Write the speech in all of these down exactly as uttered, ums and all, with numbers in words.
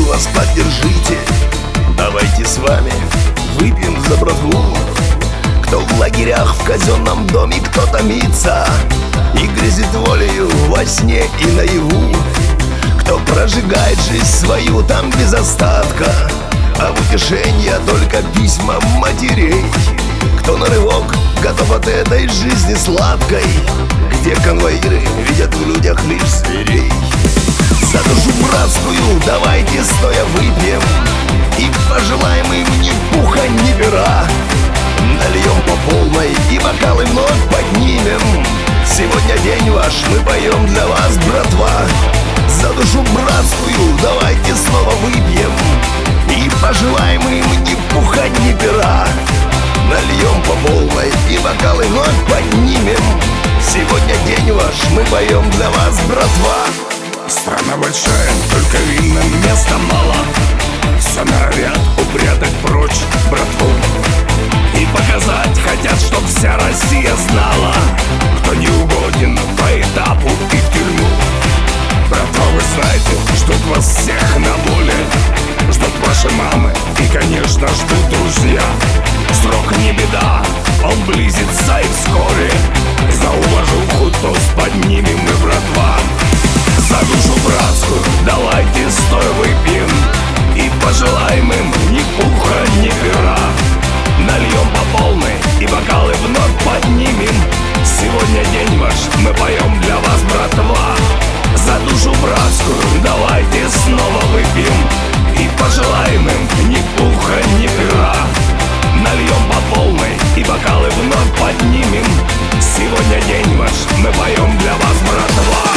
вас поддержите. Давайте с вами выпьем за братву. Кто в лагерях, в казенном доме, кто томится и грезит волею во сне и наяву. Кто прожигает жизнь свою там без остатка, а в утешение только письма матерей. Кто на рывок готов от этой жизни сладкой, где конвоиры видят в людях лишь зверей. За душу братскую давайте стоя выпьем и пожелаем им ни пуха, ни пера. Нальем по полной и бокалы вновь поднимем. Сегодня день ваш, мы поем для вас, братва. За душу братскую давайте снова выпьем и пожелаем им ни пуха, ни пера. Нальем по полной и бокалы вновь поднимем. Сегодня день ваш, мы поем для вас, братва. Страна большая, только винным места мало. Все норовят упрятать прочь братву и показать хотят, чтоб вся Россия знала, кто не угоден по этапу и в тюрьму. Братва, вы знаете, ждут вас всех на воле, ждут ваши мамы и, конечно, ждут друзья. Срок не беда, он близится и вскоре. За уважуху тост поднимем мы, братва. За душу братскую давайте стоя выпьем и пожелаем им ни пуха, ни пера. Нальем по полной и бокалы вновь поднимем. Сегодня день ваш, мы поем для вас, братва. За душу братскую давайте снова выпьем и пожелаем им ни пуха, ни пера. Нальем по полной и бокалы вновь поднимем. Сегодня день ваш, мы поем для вас, братва.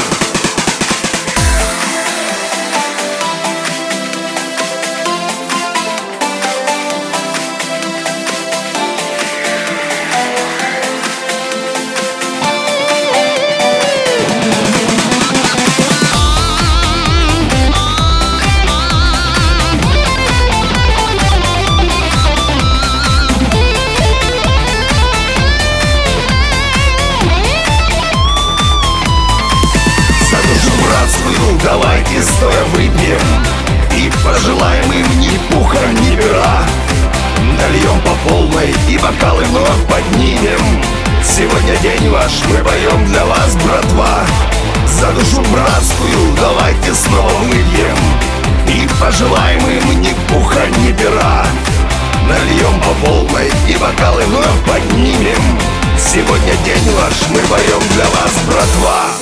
Давайте стоя выпьем и пожелаем им ни пуха, ни пера. Нальем по полной и бокалы вновь поднимем. Сегодня день ваш, мы поем для вас, братва. За душу братскую давайте снова выпьем и пожелаем им ни пуха, ни пера. Нальем по полной и бокалы вновь поднимем. Сегодня день ваш, мы поем для вас, братва.